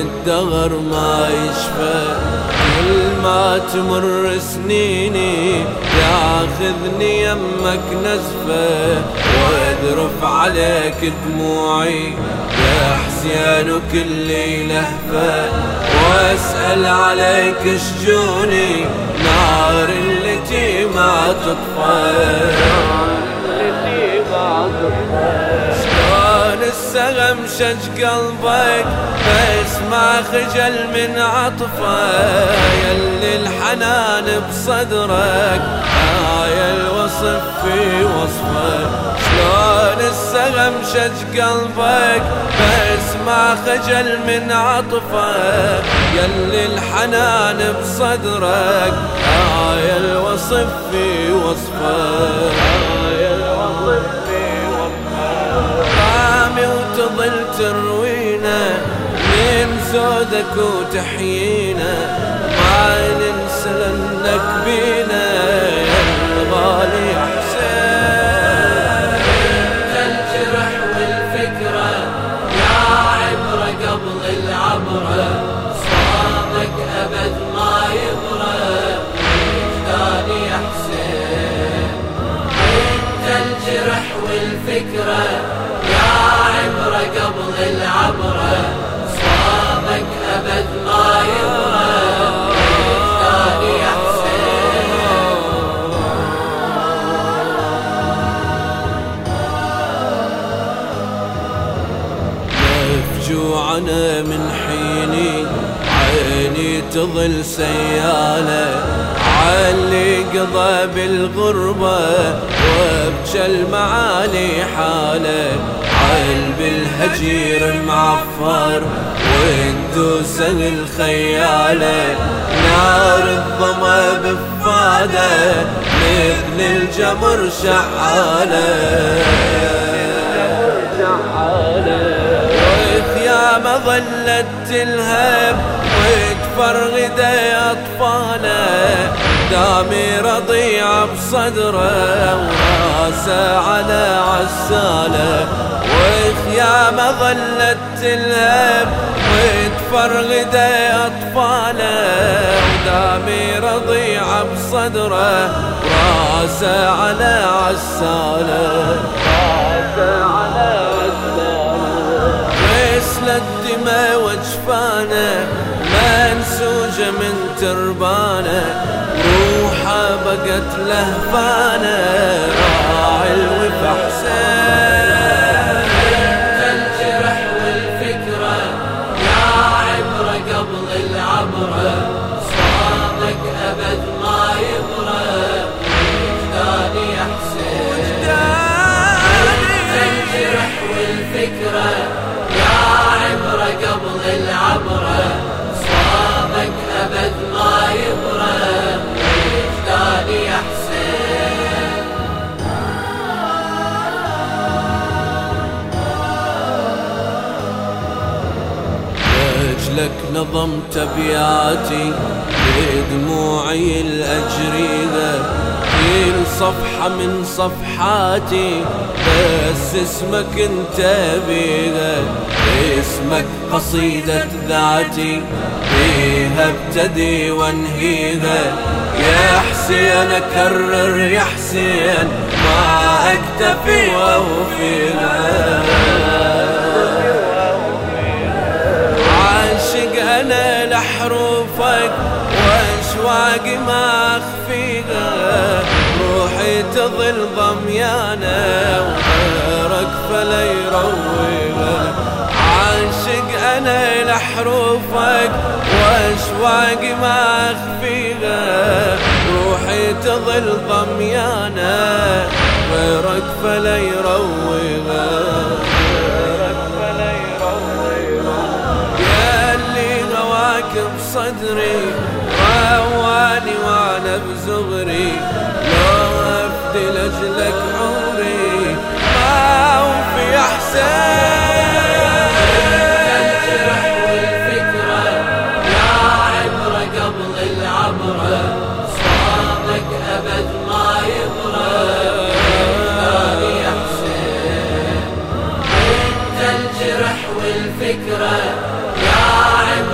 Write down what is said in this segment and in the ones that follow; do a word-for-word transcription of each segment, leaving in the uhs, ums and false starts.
الدهر ما يشفى. كل ما تمر سنيني ياخذني يمك نزفة، واذرف عليك دموعي يا حسين وكل لهفة، واسأل عليك شجوني نار التي ما تطفى. شلون السغم شج قلبك بس ما خجل من عطفه، يلي الحنان بصدرك آية الوصف في وصفه. شلون السغم شج قلبك بس ما خجل من عطفه، يلي الحنان بصدرك آية الوصف في وصفه. آية الوصف في وصفه. رامي وتظل تروينا من زودك وتحيينا، ما ننسى لأنك بينا يا الغالي يا حسين. انت الجرح والفكرة يا عبرة قبل العبرة، صوتك أبد ما يبرى وجداني يا حسين. انت الجرح والفكرة يا عبرة قبل العبرة، صوتك أبد ما يبرى وجداني يا حسين. مفجوعنا من حيني عيني تظل سيالة، علي قضى بالغربة وابجى المعالي حاله، عالب الهجير معفر وندوسه الخيالة، نار الظما بفاده مثل الجمر شعاله. وثيامه ظلت تلهب وتفرغد أطفاله، دامي رضيع بصدره وراسه على عساله. وثيامه ظلت تلهب وتفرغد أطفاله، ودامي رضيع بصدره وراسه على عساله. راسه على عساله. غسلت دماء وجفانه منسوجة من تربانه، روحه بقت لهفانه راعي الوفا حسين. انت الجرح والفكرة يا عبرة قبل العبرة، صوتك أبد ما يبرى وجداني يا حسين. انت الجرح والفكرة يا عبرة قبل العبرة، صوتك أبد ما يبرى وجداني يا حسين. لأجلك نظمت أبياتي بدموعي الأجريدة، كل صفحة من صفحاتي بس اسمك انت بيها، اسمك قصيدة ذاتي بيها ابتدي وانهيها. يا حسين اكرر يا حسين ما اكتفي واوفيها، عاشق انا لحروفك واشواقي ما اخفيها، روحي تظل ضميانه وغيرك فلا يرويها. عاشق انا لحروفك واشواقي ما اخفيها، روحي تظل ضميانه غيرك فلا يرويها. غيرك فلا يرويها. يا اللي غواك بصدري رواني وانا بزغري، لو افدي لاجلك عمري ما وفي يا حسين. الجرح والفكرة يا عبرة قبل العبرة، صوتك أبد ما يبرى وجداني يا حسين. انت الجرح والفكرة يا عبرة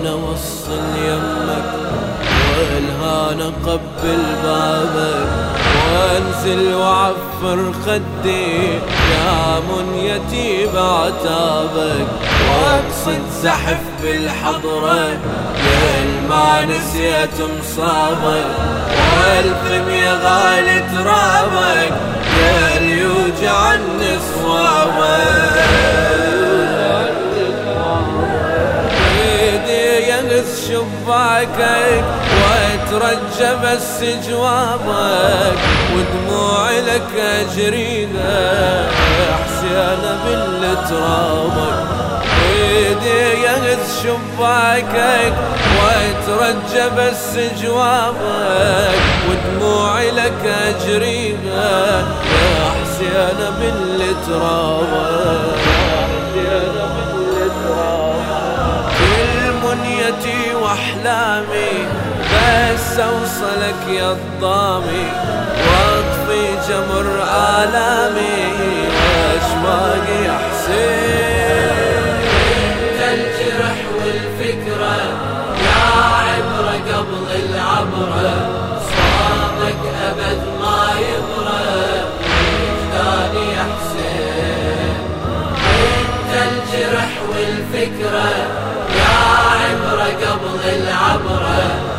وانا وصل يمك والهان قبل بابك وانزل وعفر خدي يا منيتي بعتابك واقصد زحف بالحضرة يا ما نسيت مصابك والثم يا غالي ترابك يا اللي يوجع النصوابك ايدي ينس شباكك واترجى بس جوابك ودموعي لك اجريها حسيانة بالترابك ايدي ينس شباكك واترجى بس جوابك ودموعي لك اجريها يا حسيانة بالترابك كل منيتي واحلامي بس اوصلك يا الضامي واطفي جمر آلامي واشواقي يا حسين انت الجرح والفكرة يا عبرة قبل العبرة صوتك ابد ما يبرى وجداني يا حسين انت الجرح والفكرة يا عبرة قبل العبرة